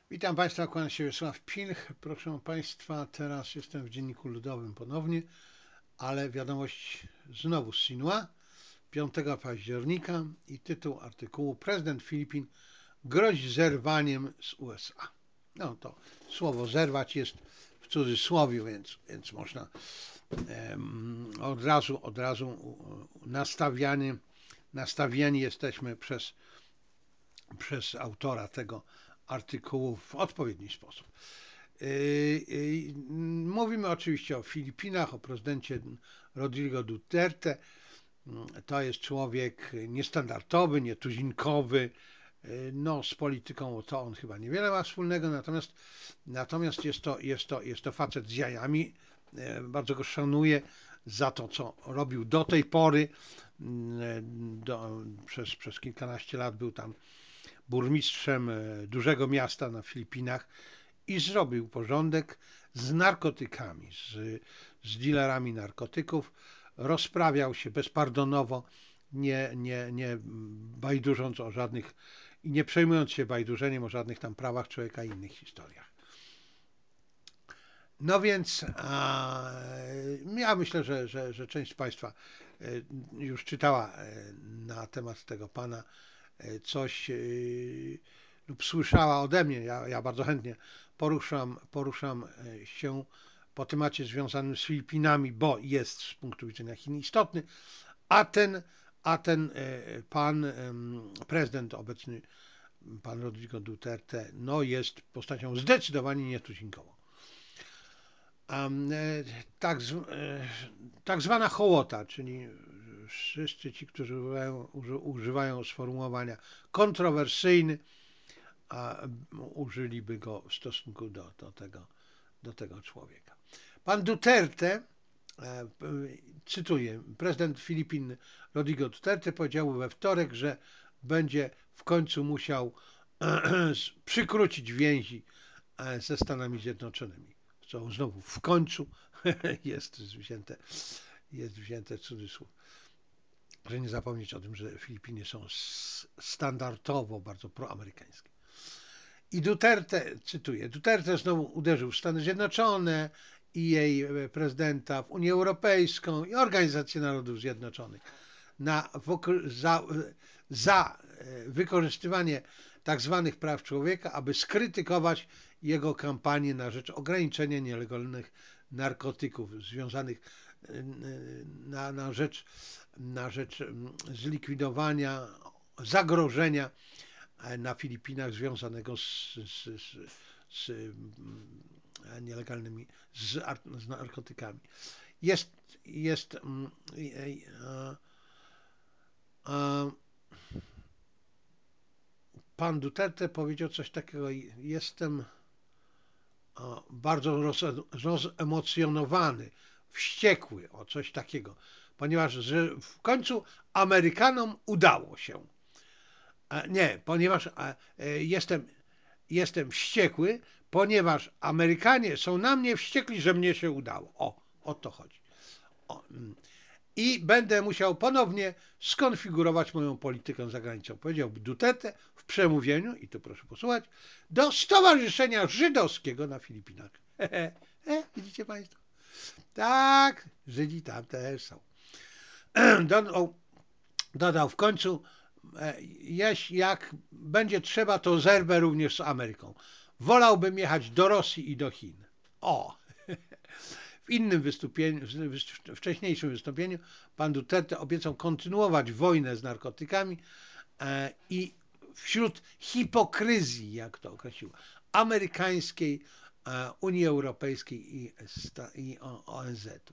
Witam Państwa, kłaniam się Wiesław Pilch. Proszę Państwa, teraz jestem w Dzienniku Ludowym ponownie, ale wiadomość znowu z Sinła, 5 października i tytuł artykułu: Prezydent Filipin grozi zerwaniem z USA. No to słowo zerwać jest w cudzysłowie, więc można od razu nastawiani jesteśmy przez autora tego artykułu w odpowiedni sposób. Mówimy oczywiście o Filipinach, o prezydencie Rodrigo Duterte. To jest człowiek niestandardowy, nietuzinkowy. No, z polityką to on chyba niewiele ma wspólnego, natomiast jest to facet z jajami. Bardzo go szanuję za to, co robił do tej pory. Przez kilkanaście lat był tam burmistrzem dużego miasta na Filipinach i zrobił porządek z narkotykami, z dealerami narkotyków. Rozprawiał się bezpardonowo, nie bajdurząc o żadnych i nie przejmując się bajdurzeniem o żadnych tam prawach człowieka i innych historiach. No więc ja myślę, że część z Państwa już czytała na temat tego pana coś lub słyszała ode mnie. Ja bardzo chętnie poruszam się po temacie związanym z Filipinami, bo jest z punktu widzenia Chin istotny, a ten, pan prezydent obecny, pan Rodrigo Duterte, no jest postacią zdecydowanie nietuzinkową. Tak, tak zwana hołota, czyli wszyscy ci, którzy używają sformułowania kontrowersyjny, a użyliby go w stosunku do tego człowieka. Pan Duterte, cytuję, prezydent Filipin Rodrigo Duterte powiedział we wtorek, że będzie w końcu musiał przykrócić więzi ze Stanami Zjednoczonymi. Co znowu w końcu jest wzięte w cudzysłów. Że nie zapomnieć o tym, że Filipiny są standardowo bardzo proamerykańskie. I Duterte, cytuję, Duterte znowu uderzył w Stany Zjednoczone i jej prezydenta, w Unię Europejską i Organizację Narodów Zjednoczonych za wykorzystywanie tak zwanych praw człowieka, aby skrytykować jego kampanię na rzecz ograniczenia nielegalnych narkotyków związanych na rzecz zlikwidowania zagrożenia na Filipinach związanego z nielegalnymi, z narkotykami. Jest pan Duterte powiedział coś takiego: jestem bardzo rozemocjonowany, wściekły, o coś takiego, ponieważ że w końcu Amerykanom udało się. Nie, ponieważ jestem wściekły, ponieważ Amerykanie są na mnie wściekli, że mnie się udało. O to chodzi. I będę musiał ponownie skonfigurować moją politykę zagraniczną, powiedział Duterte w przemówieniu, i tu proszę posłuchać, do Stowarzyszenia Żydowskiego na Filipinach. Widzicie Państwo? Tak, Żydzi tam też są. Dodał w końcu, jak będzie trzeba, to zerwę również z Ameryką. Wolałbym jechać do Rosji i do Chin. W innym wystąpieniu, w wcześniejszym wystąpieniu, pan Duterte obiecał kontynuować wojnę z narkotykami i wśród hipokryzji, jak to określił, amerykańskiej, Unii Europejskiej i ONZ-u.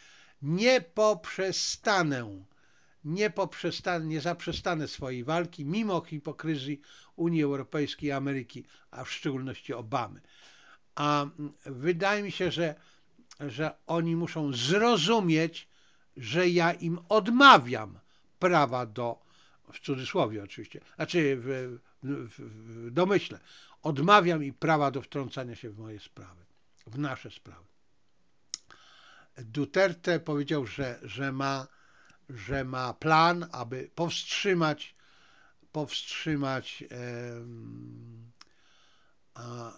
Nie zaprzestanę swojej walki mimo hipokryzji Unii Europejskiej i Ameryki, a w szczególności Obamy. A wydaje mi się, że oni muszą zrozumieć, że ja im odmawiam prawa w cudzysłowie oczywiście, znaczy w domyśle, odmawiam im prawa do wtrącania się w moje sprawy, w nasze sprawy. Duterte powiedział, że ma plan, aby powstrzymać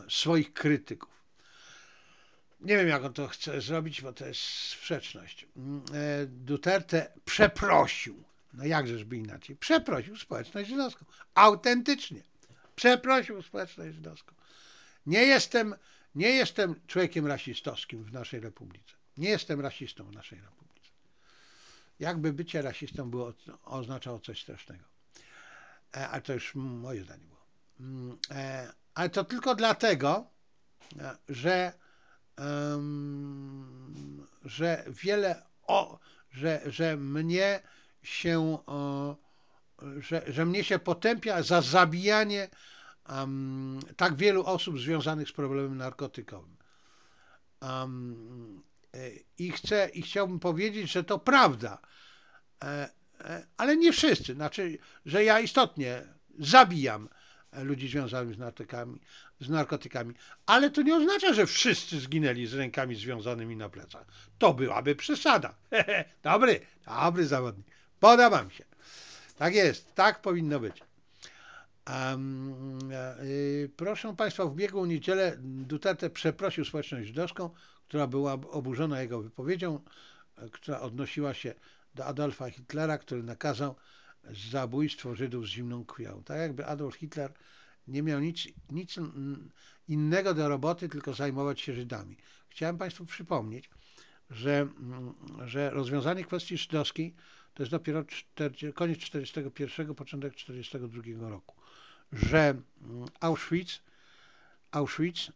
swoich krytyków. Nie wiem, jak on to chce zrobić, bo to jest sprzeczność. Duterte przeprosił. No jakżeżby inaczej? Przeprosił społeczność żydowską. Autentycznie. Przeprosił społeczność żydowską. Nie jestem, nie jestem człowiekiem rasistowskim w naszej republice. Nie jestem rasistą w naszej republice. Jakby bycie rasistą oznaczało coś strasznego. Ale to już moje zdanie było. Ale to tylko dlatego, że że wiele, że mnie się, że mnie się potępia za zabijanie tak wielu osób związanych z problemem narkotykowym. I chciałbym powiedzieć, że to prawda, ale nie wszyscy. Znaczy, że ja istotnie zabijam ludzi związanych z narkotykami, ale to nie oznacza, że wszyscy zginęli z rękami związanymi na plecach. To byłaby przesada. Dobry zawodnik. Podoba mi się. Tak jest, tak powinno być. Proszę Państwa, w ubiegłą niedzielę Duterte przeprosił społeczność żydowską, która była oburzona jego wypowiedzią, która odnosiła się do Adolfa Hitlera, który nakazał zabójstwo Żydów z zimną krwią. Tak jakby Adolf Hitler nie miał nic innego do roboty, tylko zajmować się Żydami. Chciałem Państwu przypomnieć, że rozwiązanie kwestii żydowskiej to jest dopiero koniec 1941, początek 1942 roku. Że Auschwitz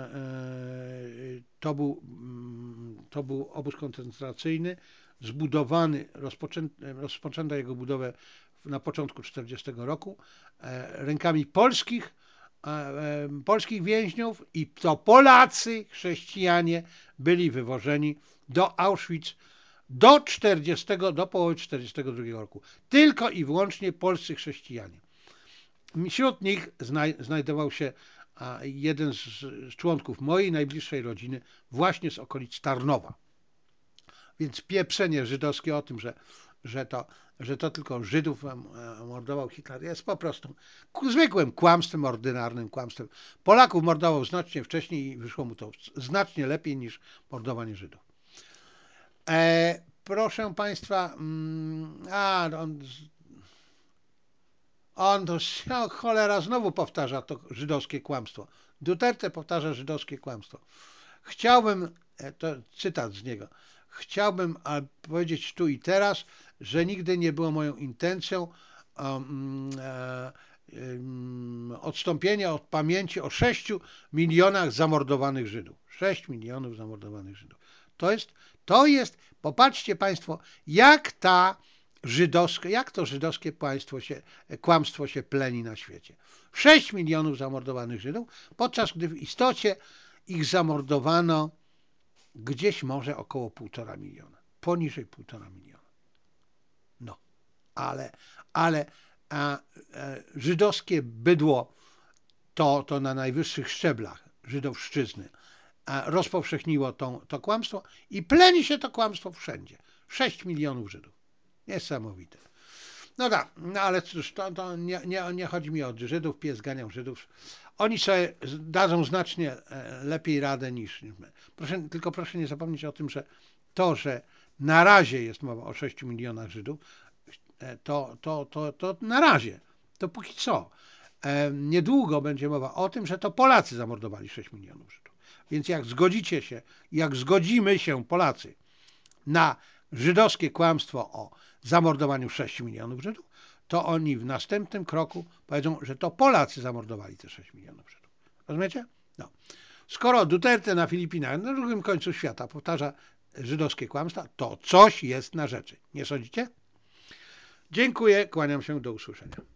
to był obóz koncentracyjny, zbudowany, rozpoczęto jego budowę na początku 1940 roku rękami polskich więźniów i to Polacy, chrześcijanie byli wywożeni do Auschwitz do połowy 1942 roku. Tylko i wyłącznie polscy chrześcijanie. Wśród nich znajdował się jeden z członków mojej najbliższej rodziny właśnie z okolic Tarnowa. Więc pieprzenie żydowskie o tym, że to tylko Żydów mordował Hitler, jest po prostu zwykłym kłamstwem, ordynarnym kłamstwem. Polaków mordował znacznie wcześniej i wyszło mu to znacznie lepiej niż mordowanie Żydów. Proszę Państwa, on to cholera znowu powtarza to żydowskie kłamstwo. Duterte powtarza żydowskie kłamstwo. Chciałbym, to cytat z niego, chciałbym powiedzieć tu i teraz, że nigdy nie było moją intencją odstąpienia od pamięci o 6 milionach zamordowanych Żydów. 6 milionów zamordowanych Żydów. To jest, popatrzcie Państwo, jak to żydowskie kłamstwo się pleni na świecie. 6 milionów zamordowanych Żydów, podczas gdy w istocie ich zamordowano gdzieś może około 1,5 miliona. Poniżej 1,5 miliona. No, ale żydowskie bydło to na najwyższych szczeblach żydowszczyzny rozpowszechniło to kłamstwo i pleni się to kłamstwo wszędzie. 6 milionów Żydów. Niesamowite. No tak, no ale cóż, to nie chodzi mi o Żydów, pies ganiał Żydów. Oni sobie dadzą znacznie lepiej radę niż my. Tylko proszę nie zapomnieć o tym, że na razie jest mowa o 6 milionach Żydów, to na razie, to póki co. Niedługo będzie mowa o tym, że to Polacy zamordowali 6 milionów Żydów. Więc jak zgodzimy się Polacy na żydowskie kłamstwo o zamordowaniu 6 milionów Żydów, to oni w następnym kroku powiedzą, że to Polacy zamordowali te 6 milionów Żydów. Rozumiecie? No. Skoro Duterte na Filipinach, na drugim końcu świata powtarza żydowskie kłamstwa, to coś jest na rzeczy. Nie sądzicie? Dziękuję, kłaniam się, do usłyszenia.